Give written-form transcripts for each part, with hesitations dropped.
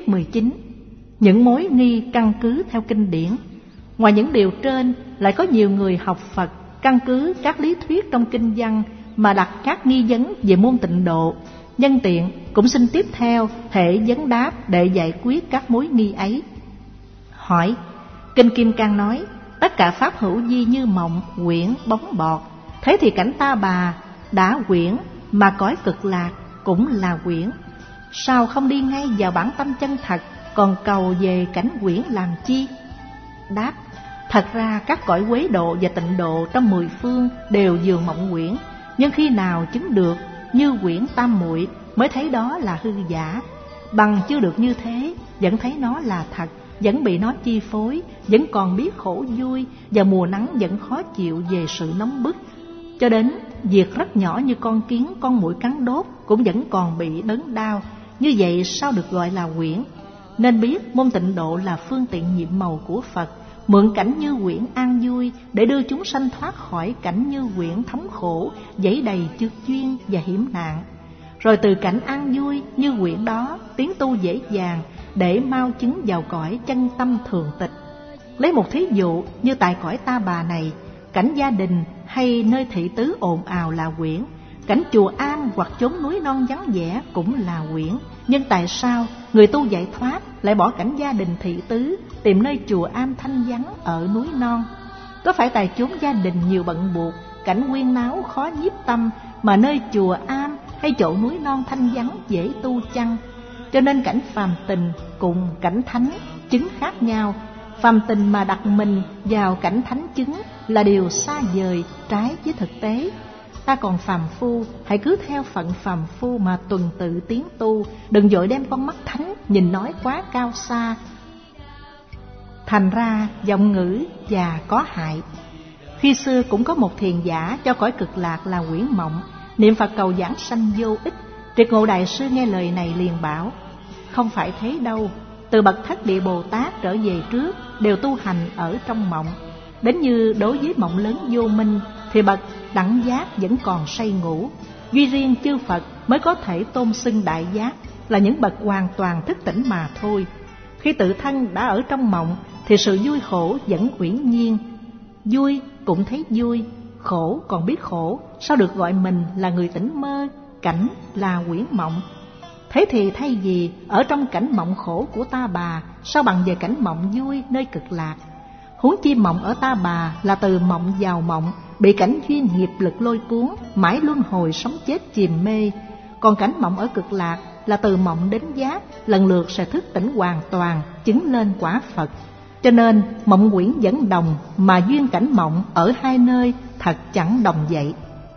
Tiết 19. Những mối nghi căn cứ theo kinh điển. Ngoài những điều trên, lại có nhiều người học Phật căn cứ các lý thuyết trong kinh văn mà đặt các nghi vấn về môn Tịnh Độ. Nhân tiện cũng xin tiếp theo hệ vấn đáp để giải quyết các mối nghi ấy. Hỏi: Kinh Kim Cang nói tất cả pháp hữu vi như mộng, quyển, bóng bọt. Thế thì cảnh Ta Bà đã quyển, mà cõi Cực Lạc cũng là quyển. Sao không đi ngay vào bản tâm chân thật, còn cầu về cảnh quyển làm chi? Đáp: Thật ra các cõi Quế Độ và Tịnh Độ trong 10 phương đều dường mộng quyển, nhưng khi nào chứng được như quyển tam muội mới thấy đó là hư giả. Bằng chưa được như thế, vẫn thấy nó là thật, vẫn bị nó chi phối, vẫn còn biết khổ vui, và mùa nắng vẫn khó chịu về sự nóng bức. Cho đến việc rất nhỏ như con kiến, con muỗi cắn đốt cũng vẫn còn bị đớn đau. Như vậy sao được gọi là quyển? Nên biết môn Tịnh Độ là phương tiện nhiệm màu của Phật, mượn cảnh Như Quyển an vui để đưa chúng sanh thoát khỏi cảnh Như Quyển thống khổ, dẫy đầy chướng duyên và hiểm nạn. Rồi từ cảnh an vui Như Quyển đó tiến tu dễ dàng để mau chứng vào cõi chân tâm thường tịch. Lấy một thí dụ như tại cõi Ta Bà này, cảnh gia đình hay nơi thị tứ ồn ào là quyển, cảnh chùa am hoặc chốn núi non vắng vẻ cũng là quyển. Nhưng tại sao người tu giải thoát lại bỏ cảnh gia đình thị tứ, tìm nơi chùa am thanh vắng ở núi non? Có phải tại chốn gia đình nhiều bận buộc, cảnh huyên náo khó nhiếp tâm, mà nơi chùa am hay chỗ núi non thanh vắng dễ tu chăng? Cho nên cảnh phàm tình cùng cảnh thánh chứng khác nhau. Phàm tình mà đặt mình vào cảnh thánh chứng là điều xa vời, trái với thực tế. Ta còn phàm phu, hãy cứ theo phận phàm phu mà tuần tự tiến tu, đừng vội đem con mắt thánh nhìn nói quá cao xa, thành ra vọng ngữ và có hại. Khi xưa cũng có một thiền giả cho cõi Cực Lạc là Quyển Mộng, niệm Phật cầu giảng sanh vô ích. Triệt Ngộ Đại Sư nghe lời này liền bảo: Không phải thế đâu, từ bậc Thất Địa Bồ Tát trở về trước đều tu hành ở trong mộng. Đến như đối với mộng lớn vô minh thì bậc đẳng giác vẫn còn say ngủ. Duy riêng chư Phật mới có thể tôn xưng đại giác, là những bậc hoàn toàn thức tỉnh mà thôi. Khi tự thân đã ở trong mộng thì sự vui khổ vẫn uyển nhiên. Vui cũng thấy vui, khổ còn biết khổ, sao được gọi mình là người tỉnh mơ, cảnh là quyển mộng? Thế thì thay vì ở trong cảnh mộng khổ của Ta Bà, sao bằng về cảnh mộng vui nơi Cực Lạc? Huống chi mộng ở Ta Bà là từ mộng vào mộng, bị cảnh duyên nghiệp lực lôi cuốn, mãi luân hồi sống chết chìm mê. Còn cảnh mộng ở Cực Lạc là từ mộng đến giác, lần lượt sẽ thức tỉnh hoàn toàn, chứng lên quả Phật. Cho nên mộng quyển vẫn đồng, mà duyên cảnh mộng ở hai nơi thật chẳng đồng vậy.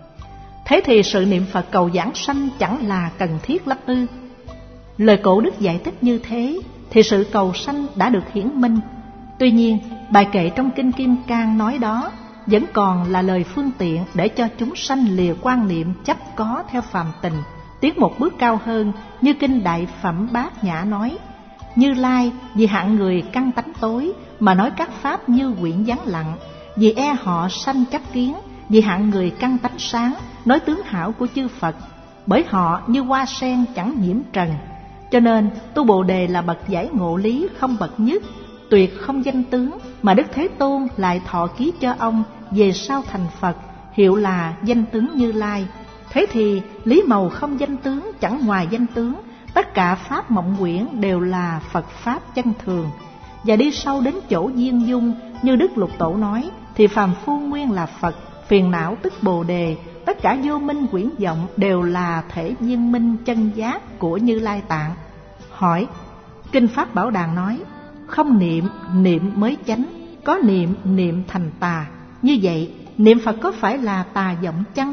Thế thì sự niệm Phật cầu giảng sanh chẳng là cần thiết lắm ư? Lời Cổ Đức giải thích như thế thì sự cầu sanh đã được hiển minh. Tuy nhiên bài kệ trong Kinh Kim Cang nói đó vẫn còn là lời phương tiện để cho chúng sanh lìa quan niệm chấp có theo phàm tình, tiến một bước cao hơn. Như Kinh Đại Phẩm Bát Nhã nói: Như Lai vì hạng người căn tánh tối mà nói các pháp như quyển vắng lặng, vì e họ sanh chấp kiến, vì hạng người căn tánh sáng nói tướng hảo của chư Phật, bởi họ như hoa sen chẳng nhiễm trần. Cho nên tu Bồ Đề là bậc giải ngộ lý không bậc nhất, tuyệt không danh tướng, mà Đức Thế Tôn lại thọ ký cho ông về sau thành Phật, hiệu là danh tướng Như Lai. Thế thì lý màu không danh tướng chẳng ngoài danh tướng, tất cả pháp mộng quyển đều là Phật pháp chân thường. Và đi sâu đến chỗ viên dung, như Đức Lục Tổ nói, thì phàm phu nguyên là Phật, phiền não tức Bồ Đề, tất cả vô minh quyển vọng đều là thể viên minh chân giác của Như Lai Tạng. Hỏi: Kinh Pháp Bảo Đàn nói: Không niệm, niệm mới chánh, có niệm, niệm thành tà. Như vậy niệm Phật có phải là tà vọng chăng?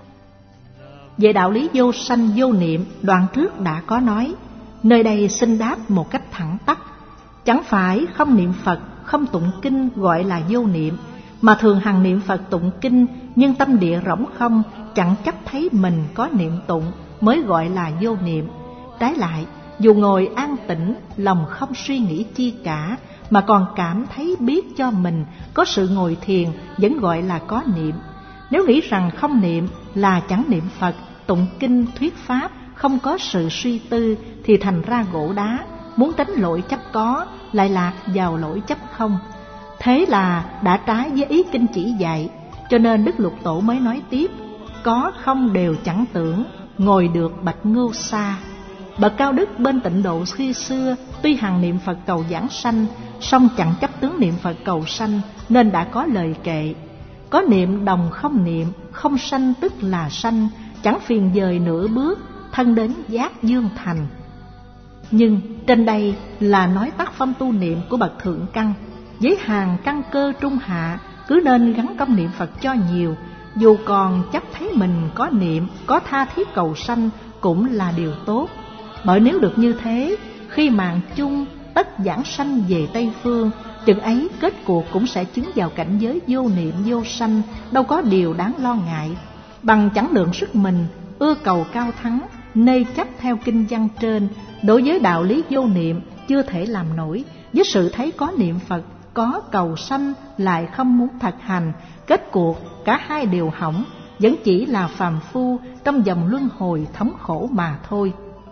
Về đạo lý vô sanh vô niệm, đoạn trước đã có nói, nơi đây xin đáp một cách thẳng tắc. Chẳng phải không niệm Phật, không tụng kinh gọi là vô niệm, mà thường hằng niệm Phật tụng kinh, nhưng tâm địa rỗng không, chẳng chấp thấy mình có niệm tụng mới gọi là vô niệm. Trái lại, dù ngồi an tĩnh, lòng không suy nghĩ chi cả, mà còn cảm thấy biết cho mình có sự ngồi thiền, vẫn gọi là có niệm. Nếu nghĩ rằng không niệm là chẳng niệm Phật, tụng kinh thuyết pháp, không có sự suy tư, thì thành ra gỗ đá, muốn tránh lỗi chấp có, lại lạc vào lỗi chấp không. Thế là đã trái với ý kinh chỉ dạy, cho nên Đức Lục Tổ mới nói tiếp: có không đều chẳng tưởng, ngồi được bạch ngưu xa. Bậc cao đức bên tịnh độ khi xưa tuy hằng niệm Phật cầu giảng sanh, song chẳng chấp tướng niệm Phật cầu sanh, nên đã có lời kệ: có niệm đồng không niệm, không sanh tức là sanh, chẳng phiền dời nửa bước, thân đến giác dương thành. Nhưng trên đây là nói tác phong tu niệm của bậc thượng căn. Với hàng căn cơ trung hạ, cứ nên gắn công niệm Phật cho nhiều, dù còn chấp thấy mình có niệm, có tha thiết cầu sanh cũng là điều tốt. Bởi nếu được như thế, khi mạng chung tất giảng sanh về Tây Phương, chừng ấy kết cuộc cũng sẽ chứng vào cảnh giới vô niệm vô sanh, đâu có điều đáng lo ngại. Bằng chẳng lượng sức mình, ưa cầu cao thắng, nê chấp theo kinh văn trên, đối với đạo lý vô niệm chưa thể làm nổi. Với sự thấy có niệm Phật, có cầu sanh lại không muốn thực hành, kết cuộc cả hai đều hỏng, vẫn chỉ là phàm phu trong vòng luân hồi thống khổ mà thôi.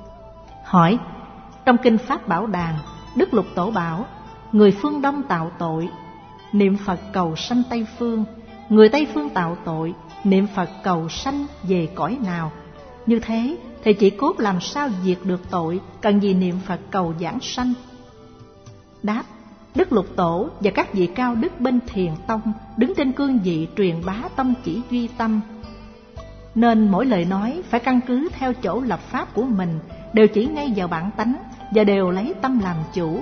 Hỏi: trong kinh Pháp Bảo Đàn, Đức Lục Tổ bảo người phương Đông tạo tội, niệm Phật cầu sanh Tây Phương; người Tây Phương tạo tội, niệm Phật cầu sanh về cõi nào? Như thế thì chỉ cốt làm sao diệt được tội, cần gì niệm Phật cầu giảng sanh? Đáp: Đức Lục Tổ và các vị cao đức bên Thiền Tông đứng trên cương vị truyền bá tông chỉ duy tâm, nên mỗi lời nói phải căn cứ theo chỗ lập pháp của mình, đều chỉ ngay vào bản tánh và đều lấy tâm làm chủ.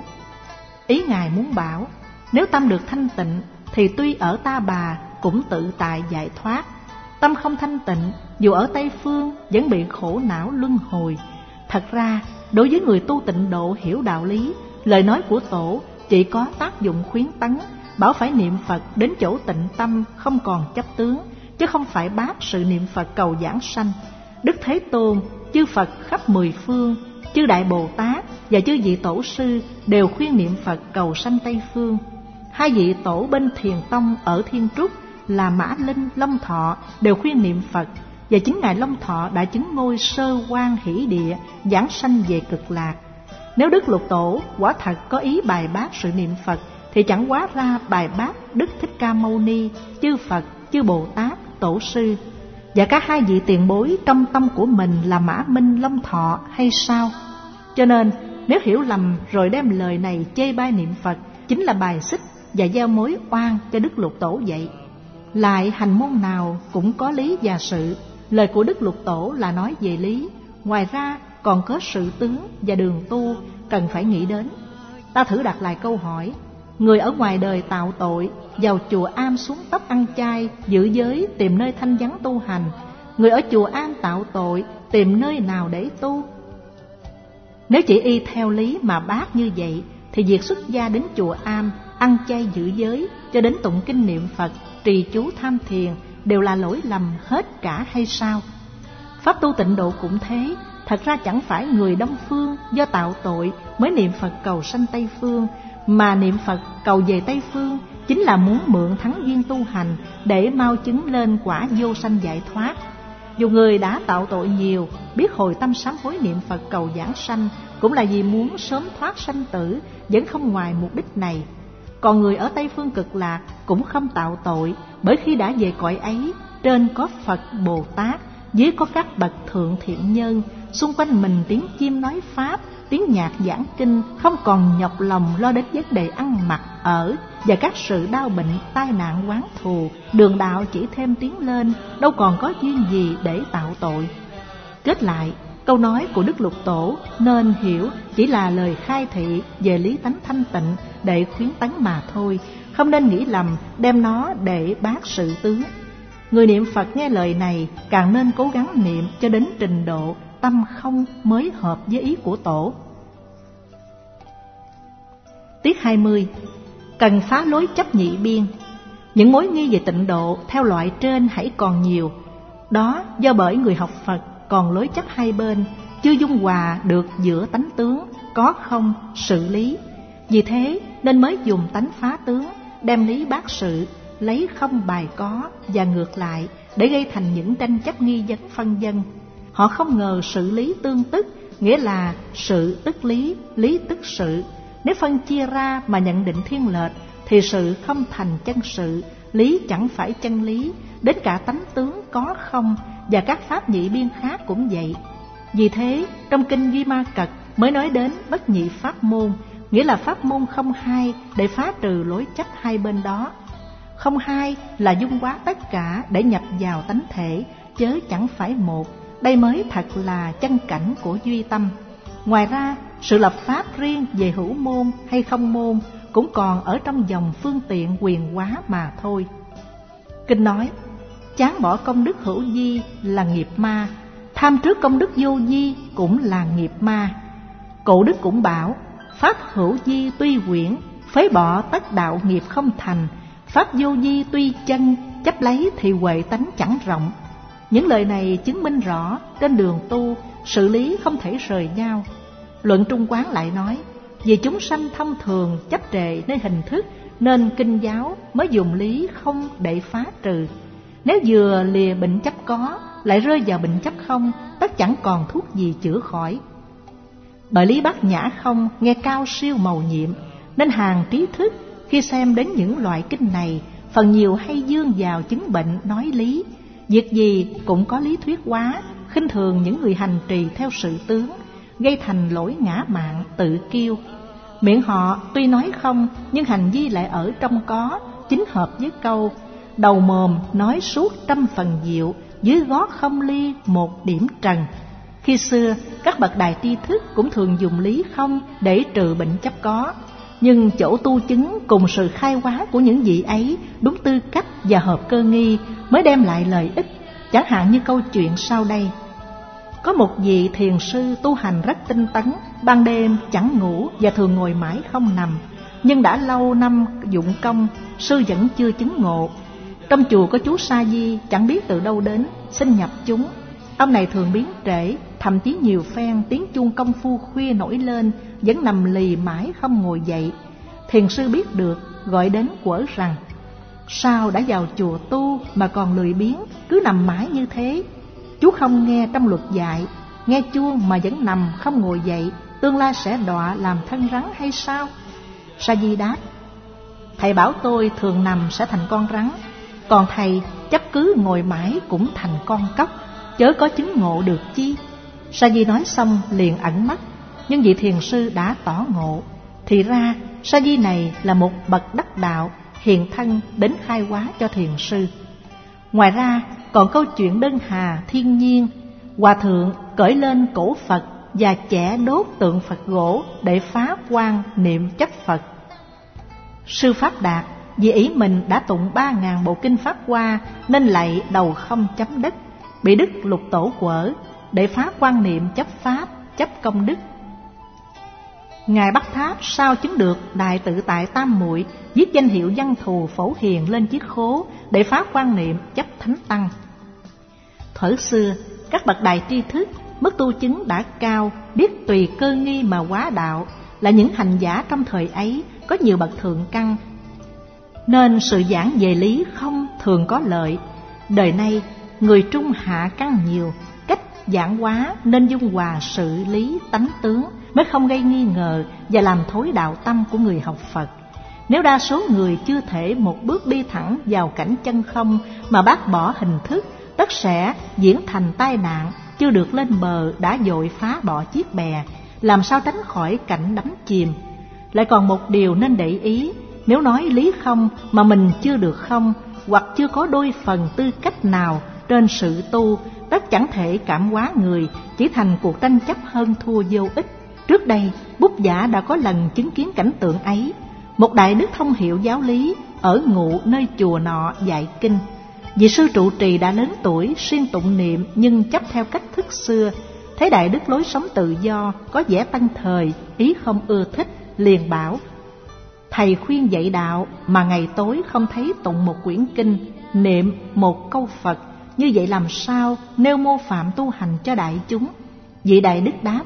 Ý Ngài muốn bảo, nếu tâm được thanh tịnh thì tuy ở Ta Bà cũng tự tại giải thoát. Tâm không thanh tịnh, dù ở Tây Phương vẫn bị khổ não luân hồi. Thật ra, đối với người tu tịnh độ hiểu đạo lý, lời nói của Tổ chỉ có tác dụng khuyến tấn, bảo phải niệm Phật đến chỗ tịnh tâm không còn chấp tướng, chứ không phải bác sự niệm Phật cầu giảng sanh. Đức Thế Tôn, chư Phật khắp mười phương, chư Đại Bồ Tát và chư vị Tổ sư đều khuyên niệm Phật cầu sanh Tây Phương. Hai vị Tổ bên Thiền Tông ở Thiên Trúc là Mã Linh, Long Thọ đều khuyên niệm Phật, và chính Ngài Long Thọ đã chứng ngôi Sơ Quan Hỷ Địa, giảng sanh về Cực Lạc. Nếu Đức Lục Tổ quả thật có ý bài bác sự niệm Phật, thì chẳng quá ra bài bác Đức Thích Ca Mâu Ni, chư Phật, chư Bồ Tát, Tổ sư và các hai vị tiền bối trong tâm của mình là Mã Minh, Long Thọ hay sao? Cho nên nếu hiểu lầm rồi đem lời này chê bai niệm Phật, chính là bài xích và gieo mối oan cho Đức Lục Tổ vậy. Lại hành môn nào cũng có lý và sự, lời của Đức Lục Tổ là nói về lý, ngoài ra còn có sự tướng và đường tu cần phải nghĩ đến. Ta thử đặt lại câu hỏi: người ở ngoài đời tạo tội, vào chùa Am xuống tóc ăn chay, giữ giới tìm nơi thanh vắng tu hành; người ở chùa Am tạo tội, tìm nơi nào để tu? Nếu chỉ y theo lý mà bác như vậy, thì việc xuất gia đến chùa Am, ăn chay giữ giới, cho đến tụng kinh niệm Phật, trì chú tham thiền đều là lỗi lầm hết cả hay sao? Pháp tu tịnh độ cũng thế. Thật ra chẳng phải người Đông Phương do tạo tội mới niệm Phật cầu sanh Tây Phương, mà niệm Phật cầu về Tây Phương chính là muốn mượn thắng duyên tu hành để mau chứng lên quả vô sanh giải thoát. Dù người đã tạo tội nhiều, biết hồi tâm sám hối niệm Phật cầu giảng sanh, cũng là vì muốn sớm thoát sanh tử, vẫn không ngoài mục đích này. Còn người ở Tây Phương Cực Lạc cũng không tạo tội, bởi khi đã về cõi ấy, trên có Phật Bồ Tát, dưới có các bậc thượng thiện nhân, xung quanh mình tiếng chim nói Pháp, tiếng nhạc giảng kinh, không còn nhọc lòng lo đến vấn đề ăn mặc ở và các sự đau bệnh, tai nạn oán thù. Đường đạo chỉ thêm tiến lên, đâu còn có duyên gì để tạo tội. Kết lại, câu nói của Đức Lục Tổ nên hiểu chỉ là lời khai thị về lý tánh thanh tịnh để khuyến tấn mà thôi, không nên nghĩ lầm đem nó để bác sự tướng. Người niệm Phật nghe lời này càng nên cố gắng niệm cho đến trình độ tâm không mới hợp với ý của Tổ. Tiết 20. Cần phá lối chấp nhị biên. Những mối nghi về tịnh độ theo loại trên hãy còn nhiều. Đó do bởi người học Phật còn lối chấp hai bên, chưa dung hòa được giữa tánh tướng, có không, sự lý. Vì thế nên mới dùng tánh phá tướng, đem lý bác sự, lấy không bài có và ngược lại, để gây thành những tranh chấp nghi vấn phân vân. Họ không ngờ sự lý tương tức, nghĩa là sự tức lý, lý tức sự. Nếu phân chia ra mà nhận định thiên lệch thì sự không thành chân sự, lý chẳng phải chân lý. Đến cả tánh tướng có không và các pháp nhị biên khác cũng vậy. Vì thế trong kinh Duy Ma Cật mới nói đến bất nhị pháp môn, nghĩa là pháp môn không hai để phá trừ lối chấp hai bên đó. Không hai là dung hóa tất cả để nhập vào tánh thể, chớ chẳng phải một. Đây mới thật là chân cảnh của duy tâm. Ngoài ra, sự lập pháp riêng về hữu môn hay không môn cũng còn ở trong dòng phương tiện quyền hóa mà thôi. Kinh nói, chán bỏ công đức hữu vi là nghiệp ma, tham trước công đức vô vi cũng là nghiệp ma. Cụ Đức cũng bảo, pháp hữu vi tuy quyển, phế bỏ tất đạo nghiệp không thành. Pháp vô vi tuy chân, chấp lấy thì huệ tánh chẳng rộng. Những lời này chứng minh rõ trên đường tu, sự lý không thể rời nhau. Luận Trung Quán lại nói, vì chúng sanh thông thường chấp trệ nơi hình thức, nên kinh giáo mới dùng lý không để phá trừ. Nếu vừa lìa bệnh chấp có, lại rơi vào bệnh chấp không, tất chẳng còn thuốc gì chữa khỏi. Bởi lý bát nhã không nghe cao siêu mầu nhiệm, nên hàng trí thức khi xem đến những loại kinh này, phần nhiều hay dương vào chứng bệnh nói lý. Việc gì cũng có lý thuyết hóa, khinh thường những người hành trì theo sự tướng, gây thành lỗi ngã mạn tự kiêu. Miệng họ tuy nói không, nhưng hành vi lại ở trong có, chính hợp với câu đầu mồm nói suốt trăm phần diệu, dưới gót không ly một điểm trần. Khi xưa các bậc đại tri thức cũng thường dùng lý không để trừ bệnh chấp có, nhưng chỗ tu chứng cùng sự khai hóa của những vị ấy đúng tư cách và hợp cơ nghi mới đem lại lợi ích. Chẳng hạn như câu chuyện sau đây. Có một vị thiền sư tu hành rất tinh tấn, ban đêm chẳng ngủ và thường ngồi mãi không nằm. Nhưng đã lâu năm dụng công, sư vẫn chưa chứng ngộ. Trong chùa có chú Sa Di chẳng biết từ đâu đến, xin nhập chúng. Ông này thường biến trễ, thậm chí nhiều phen tiếng chuông công phu khuya nổi lên, vẫn nằm lì mãi không ngồi dậy. Thiền sư biết được, gọi đến quở rằng, sao đã vào chùa tu mà còn lười biếng, cứ nằm mãi như thế? Chú không nghe trong luật dạy, nghe chuông mà vẫn nằm không ngồi dậy, tương lai sẽ đọa làm thân rắn hay sao? Sa Di đáp, thầy bảo tôi thường nằm sẽ thành con rắn, còn thầy chấp cứ ngồi mãi cũng thành con cóc, chớ có chứng ngộ được chi. Sa Di nói xong liền ẩn mắt, nhưng vị thiền sư đã tỏ ngộ. Thì ra Sa Di này là một bậc đắc đạo, hiện thân đến khai hóa cho thiền sư. Ngoài ra còn câu chuyện đơn hà thiên nhiên. Hòa thượng cởi lên cổ Phật và chẻ đốt tượng Phật gỗ để phá quan niệm chấp Phật. Sư Pháp Đạt vì ý mình đã tụng 3.000 bộ kinh Pháp Hoa nên lạy đầu không chấm đất, bị Đức Lục Tổ quở để phá quan niệm chấp Pháp, chấp công đức. Ngài Bắc Tháp sao chứng được Đại Tự Tại Tam Muội, viết danh hiệu văn thù Phổ Hiền lên chiếc khố để phá quan niệm chấp Thánh Tăng. Thuở xưa các bậc đại tri thức, mức tu chứng đã cao, biết tùy cơ nghi mà hóa đạo, là những hành giả trong thời ấy có nhiều bậc thượng căn, nên sự giảng về lý không thường có lợi. Đời nay người trung hạ căn nhiều, cách giảng hóa nên dung hòa sự lý tánh tướng, mới không gây nghi ngờ và làm thối đạo tâm của người học Phật. Nếu đa số người chưa thể một bước đi thẳng vào cảnh chân không mà bác bỏ hình thức, tất sẽ diễn thành tai nạn, chưa được lên bờ đã vội phá bỏ chiếc bè, làm sao tránh khỏi cảnh đắm chìm. Lại còn một điều nên để ý, nếu nói lý không mà mình chưa được không, hoặc chưa có đôi phần tư cách nào trên sự tu, tất chẳng thể cảm hóa người, chỉ thành cuộc tranh chấp hơn thua vô ích. Trước đây Bút Giả đã có lần chứng kiến cảnh tượng ấy. Một đại đức thông hiệu giáo lý ở ngụ nơi chùa nọ dạy kinh. Vị sư trụ trì đã lớn tuổi, siêng tụng niệm nhưng chấp theo cách thức xưa. Thấy đại đức lối sống tự do, có vẻ tân thời, ý không ưa thích, liền bảo: thầy khuyên dạy đạo mà ngày tối không thấy tụng một quyển kinh, niệm một câu Phật, như vậy làm sao nêu mô phạm tu hành cho đại chúng? Vị đại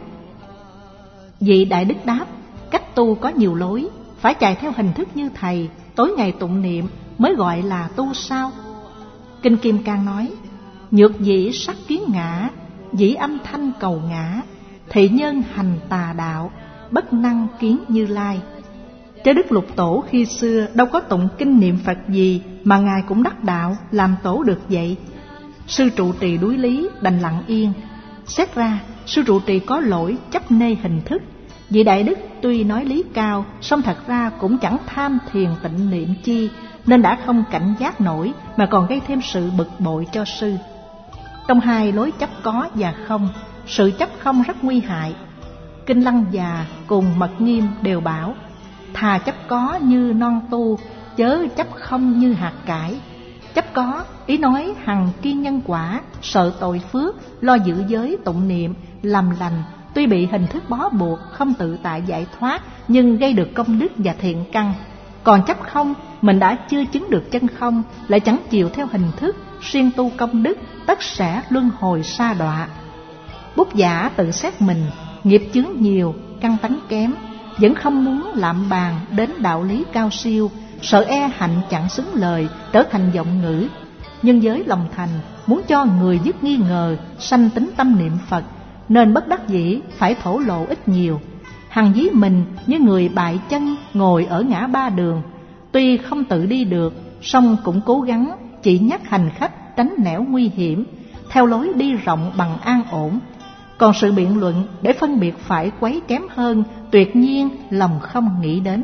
đức đáp, cách tu có nhiều lối, phải chạy theo hình thức như thầy, tối ngày tụng niệm mới gọi là tu sao? Kinh Kim Cang nói: nhược dĩ sắc kiến ngã, dĩ âm thanh cầu ngã, thị nhân hành tà đạo, bất năng kiến Như Lai. Chớ Đức Lục Tổ khi xưa đâu có tụng kinh niệm Phật gì mà Ngài cũng đắc đạo, làm tổ được vậy. Sư trụ trì đuối lý đành lặng yên. Xét ra sư trụ trì có lỗi chấp nê hình thức. Vị đại đức tuy nói lý cao, song thật ra cũng chẳng tham thiền tịnh niệm chi, nên đã không cảnh giác nổi mà còn gây thêm sự bực bội cho sư. Trong hai lối chấp có và không, sự chấp không rất nguy hại. Kinh Lăng Già cùng Mật Nghiêm đều bảo: thà chấp có như non tu, chớ chấp không như hạt cải. Chấp có ý nói hằng kiên nhân quả, sợ tội phước, lo giữ giới tụng niệm, làm lành, tuy bị hình thức bó buộc, không tự tại giải thoát, nhưng gây được công đức và thiện căn. Còn chấp không, mình đã chưa chứng được chân không, lại chẳng chịu theo hình thức, siêng tu công đức, tất sẽ luân hồi sa đọa. Bút giả tự xét mình, nghiệp chướng nhiều, căn tánh kém, vẫn không muốn lạm bàn đến đạo lý cao siêu, sợ e hạnh chẳng xứng lời, trở thành vọng ngữ. Nhưng với lòng thành, muốn cho người dứt nghi ngờ, sanh tính tâm niệm Phật, nên bất đắc dĩ phải thổ lộ ít nhiều. Hằng ví mình như người bại chân ngồi ở ngã ba đường, tuy không tự đi được, song cũng cố gắng chỉ nhắc hành khách tránh nẻo nguy hiểm, theo lối đi rộng bằng an ổn. Còn sự biện luận để phân biệt phải quấy kém hơn, tuyệt nhiên lòng không nghĩ đến.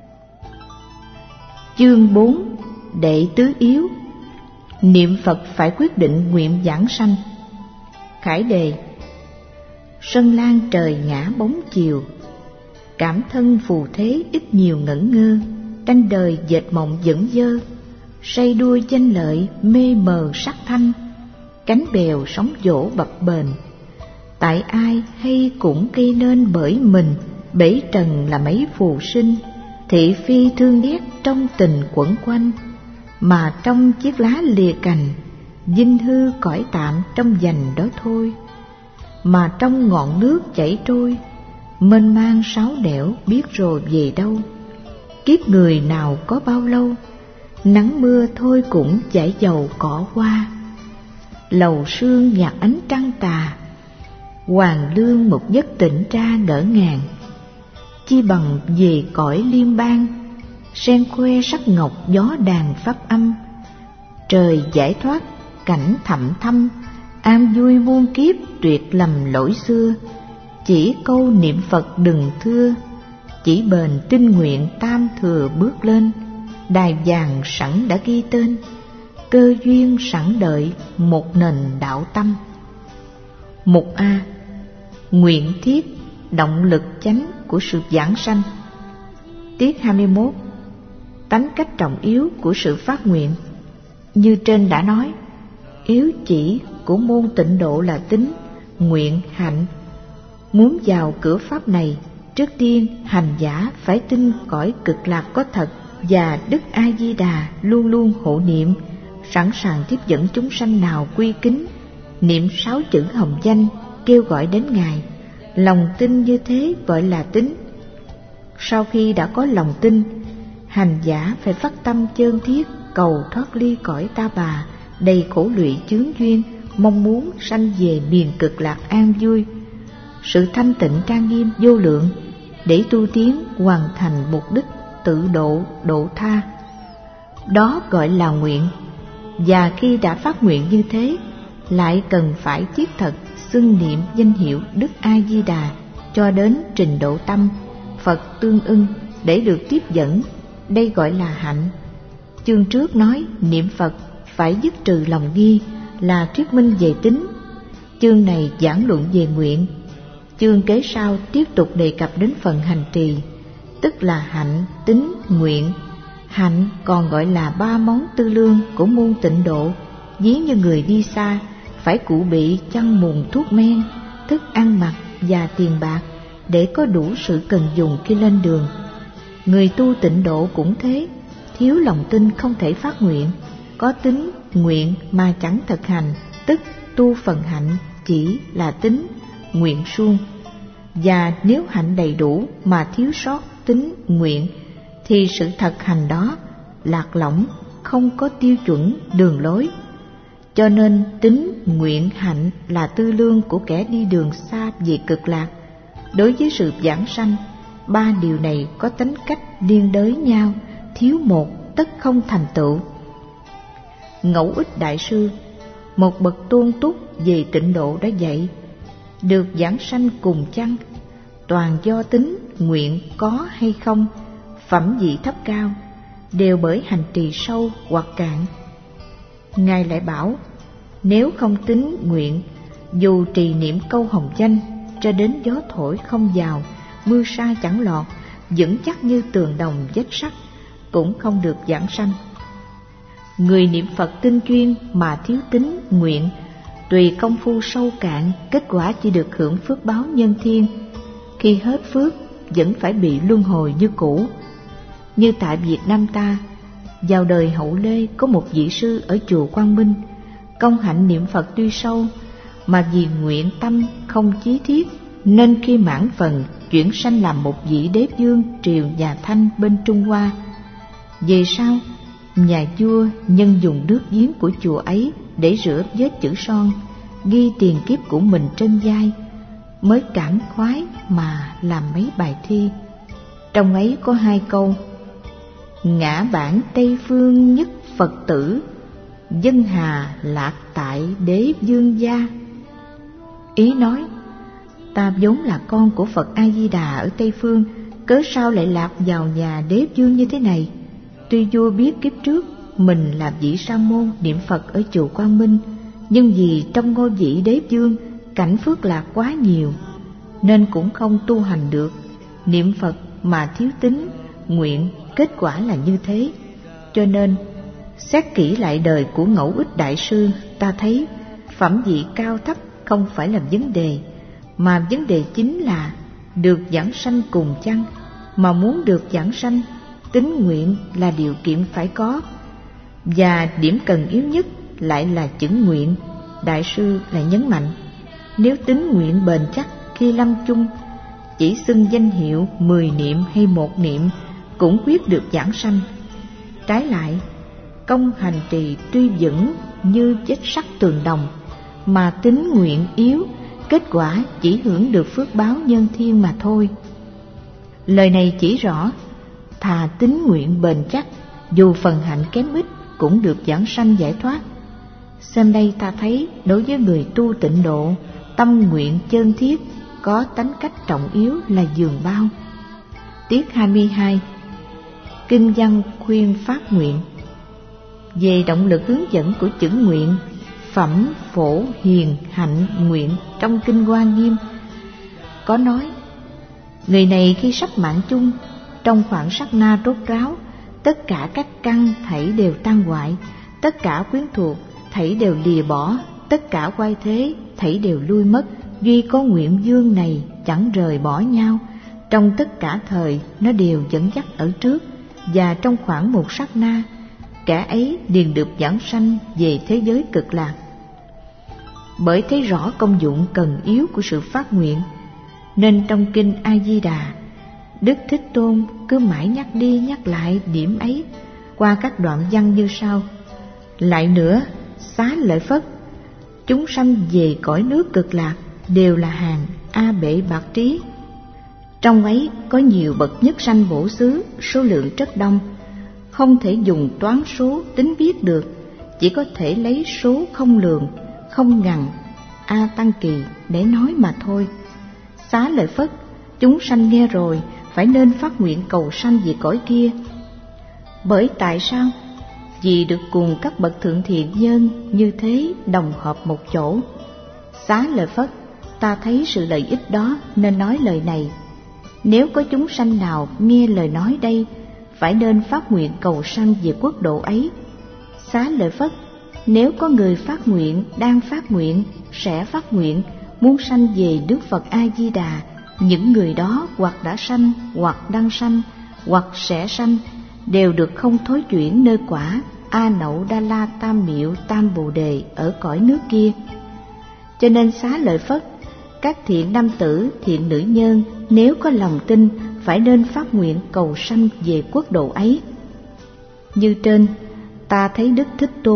Chương 4. Đệ tứ yếu. Niệm Phật phải quyết định nguyện giảng sanh. Khải đề: sân lan trời ngã bóng chiều, cảm thân phù thế ít nhiều ngẩn ngơ, tranh đời dệt mộng dẫn dơ, say đua danh lợi mê mờ sắc thanh, cánh bèo sóng vỗ bập bềnh. Tại ai hay cũng gây nên bởi mình, bể trần là mấy phù sinh, thị phi thương ghét trong tình quẩn quanh. Mà trong chiếc lá lìa cành, dinh hư cõi tạm trong dành đó thôi. Mà trong ngọn nước chảy trôi, mênh mang sáo đẻo biết rồi về đâu. Kiếp người nào có bao lâu, nắng mưa thôi cũng chảy dầu cỏ hoa. Lầu sương nhạt ánh trăng tà, hoàng lương một giấc tỉnh ra ngỡ ngàng. Chi bằng về cõi liên bang, sen khoe sắc ngọc gió đàn pháp âm. Trời giải thoát cảnh thẳm thâm, an vui muôn kiếp tuyệt lầm lỗi xưa. Chỉ câu niệm Phật đừng thưa, chỉ bền tinh nguyện tam thừa bước lên. Đài vàng sẵn đã ghi tên, cơ duyên sẵn đợi một nền đạo tâm. Mục A. Nguyện thiết, động lực chánh của sự giảng sanh. Tiết 21. Tánh cách trọng yếu của sự phát nguyện. Như trên đã nói, yếu chỉ của môn tịnh độ là tính, nguyện, hạnh. Muốn vào cửa pháp này, trước tiên hành giả phải tin cõi cực lạc có thật, và Đức A Di Đà luôn luôn hộ niệm, sẵn sàng tiếp dẫn chúng sanh nào quy kính, niệm 6 chữ hồng danh, kêu gọi đến Ngài. Lòng tin như thế gọi là tính. Sau khi đã có lòng tin, hành giả phải phát tâm chơn thiết cầu thoát ly cõi ta bà đầy khổ lụy chướng duyên, mong muốn sanh về miền cực lạc an vui. Sự thanh tịnh trang nghiêm vô lượng để tu tiến hoàn thành mục đích tự độ độ tha, đó gọi là nguyện. Và khi đã phát nguyện như thế, lại cần phải thiết thật xưng niệm danh hiệu Đức A Di Đà cho đến trình độ tâm Phật tương ưng để được tiếp dẫn. Đây gọi là hạnh. Chương trước nói niệm Phật phải dứt trừ lòng nghi là thuyết minh về tính. Chương này giảng luận về nguyện. Chương kế sau tiếp tục đề cập đến phần hành trì, tức là hạnh, tính, nguyện. Hạnh còn gọi là 3 món tư lương của môn tịnh độ. Ví như người đi xa phải cụ bị chăn mùng thuốc men, thức ăn mặc và tiền bạc để có đủ sự cần dùng khi lên đường. Người tu tịnh độ cũng thế, thiếu lòng tin không thể phát nguyện. Có tính, nguyện mà chẳng thực hành, tức tu phần hạnh chỉ là tính, nguyện suông. Và nếu hạnh đầy đủ mà thiếu sót tính, nguyện, thì sự thực hành đó lạc lõng, không có tiêu chuẩn đường lối. Cho nên tính, nguyện hạnh là tư lương của kẻ đi đường xa về cực lạc. Đối với sự vãng sanh, ba điều này có tính cách liên đới nhau, thiếu một tất không thành tựu. Ngẫu Ích Đại Sư, một bậc tôn túc về tịnh độ đã dạy, được vãng sanh cùng chăng, toàn do tính nguyện có hay không, phẩm vị thấp cao, đều bởi hành trì sâu hoặc cạn. Ngài lại bảo, nếu không tính nguyện, dù trì niệm câu hồng danh cho đến gió thổi không vào, mưa sa chẳng lọt, vững chắc như tường đồng vách sắt, cũng không được vãng sanh. Người niệm Phật tinh chuyên mà thiếu tính nguyện, tùy công phu sâu cạn, kết quả chỉ được hưởng phước báo nhân thiên. Khi hết phước vẫn phải bị luân hồi như cũ. Như tại Việt Nam ta, vào đời Hậu Lê có một vị sư ở chùa Quang Minh, công hạnh niệm Phật tuy sâu, mà vì nguyện tâm không chí thiết, nên khi mãn phần chuyển sanh làm một vị đế vương triều nhà Thanh bên Trung Hoa. Về sau, nhà vua nhân dùng nước giếng của chùa ấy để rửa vết chữ son, ghi tiền kiếp của mình trên vai, mới cảm khoái mà làm mấy bài thi. Trong ấy có 2 câu: ngã bản Tây Phương nhất Phật tử, dân hà lạc tại đế vương gia. Ý nói, ta vốn là con của Phật A Di Đà ở Tây Phương, cớ sao lại lạc vào nhà đế vương như thế này? Tuy vua biết kiếp trước mình là vị sa môn niệm Phật ở chùa Quang Minh, nhưng vì trong ngôi vị đế vương cảnh phước lạc quá nhiều, nên cũng không tu hành được. Niệm Phật mà thiếu tính nguyện, kết quả là như thế. Cho nên xét kỹ lại đời của Ngẫu Ích Đại Sư, ta thấy phẩm vị cao thấp không phải là vấn đề, mà vấn đề chính là được vãng sanh cùng chăng. Mà muốn được vãng sanh, tín nguyện là điều kiện phải có, và điểm cần yếu nhất lại là chữ nguyện. Đại sư lại nhấn mạnh, nếu tín nguyện bền chắc khi lâm chung, chỉ xưng danh hiệu 10 niệm hay 1 niệm cũng quyết được vãng sanh. Trái lại, công hành trì tuy vững như vách sắt tường đồng, mà tín nguyện yếu, kết quả chỉ hưởng được phước báo nhân thiên mà thôi. Lời này chỉ rõ, thà tín nguyện bền chắc, dù phần hạnh kém ít cũng được vãng sanh giải thoát. Xem đây ta thấy, đối với người tu tịnh độ, tâm nguyện chân thiết, có tánh cách trọng yếu là giường bao. Tiết 22. Kinh văn khuyên phát nguyện. Về động lực hướng dẫn của chữ nguyện, phẩm phổ hiền hạnh nguyện trong kinh Hoa Nghiêm có nói, người này khi sắp mạng chung, trong khoảng sát na rốt ráo, tất cả các căn thảy đều tan hoại, tất cả quyến thuộc thảy đều lìa bỏ, tất cả quay thế thảy đều lui mất, duy có nguyện dương này chẳng rời bỏ nhau. Trong tất cả thời nó đều dẫn dắt ở trước, và trong khoảng một sát na, kẻ ấy liền được vãng sanh về thế giới cực lạc. Bởi thấy rõ công dụng cần yếu của sự phát nguyện, nên trong kinh A Di Đà, Đức Thích Tôn cứ mãi nhắc đi nhắc lại điểm ấy qua các đoạn văn như sau. Lại nữa, xá lợi Phất, chúng sanh về cõi nước cực lạc đều là hàng A Bệ Bạc Trí. Trong ấy có nhiều bậc nhất sanh bổ xứ, số lượng rất đông, không thể dùng toán số tính biết được, chỉ có thể lấy số không lường, không ngần, A Tăng Kỳ để nói mà thôi. Xá lợi Phất, chúng sanh nghe rồi phải nên phát nguyện cầu sanh về cõi kia. Bởi tại sao? Vì được cùng các bậc thượng thiện nhân như thế đồng hợp một chỗ. Xá lợi Phất, ta thấy sự lợi ích đó nên nói lời này. Nếu có chúng sanh nào nghe lời nói đây, phải nên phát nguyện cầu sanh về quốc độ ấy. Xá lợi Phất, nếu có người phát nguyện, đang phát nguyện, sẽ phát nguyện, muốn sanh về Đức Phật A Di Đà, những người đó hoặc đã sanh, hoặc đang sanh, hoặc sẽ sanh, đều được không thối chuyển nơi quả A Nậu Đa La Tam Miệu Tam Bồ Đề ở cõi nước kia. Cho nên xá lợi Phất, các thiện nam tử, thiện nữ nhân nếu có lòng tin phải nên phát nguyện cầu sanh về quốc độ ấy. Như trên, ta thấy Đức Thích Tôn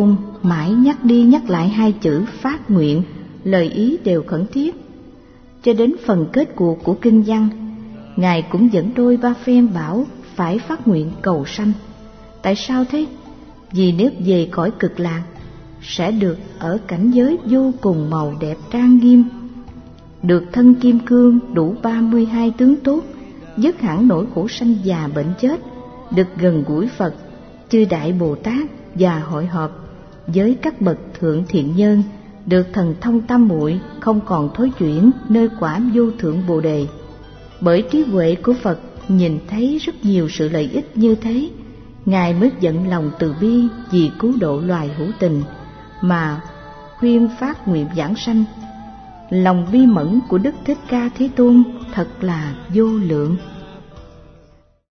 mãi nhắc đi nhắc lại hai chữ phát nguyện, lời ý đều khẩn thiết. Cho đến phần kết cuộc của kinh văn, Ngài cũng dẫn đôi ba phen bảo phải phát nguyện cầu sanh. Tại sao thế? Vì nếu về cõi cực lạc, sẽ được ở cảnh giới vô cùng màu đẹp trang nghiêm, được thân kim cương đủ 32 tướng tốt, dứt hẳn nỗi khổ sanh già bệnh chết, được gần gũi Phật, chư Đại Bồ Tát và hội họp với các bậc thượng thiện nhân, được thần thông tam muội, không còn thối chuyển nơi quả vô thượng Bồ Đề. Bởi trí huệ của Phật nhìn thấy rất nhiều sự lợi ích như thế, Ngài mới giận lòng từ bi vì cứu độ loài hữu tình mà khuyên phát nguyện giảng sanh. Lòng bi mẫn của Đức Thích Ca Thế Tôn thật là vô lượng.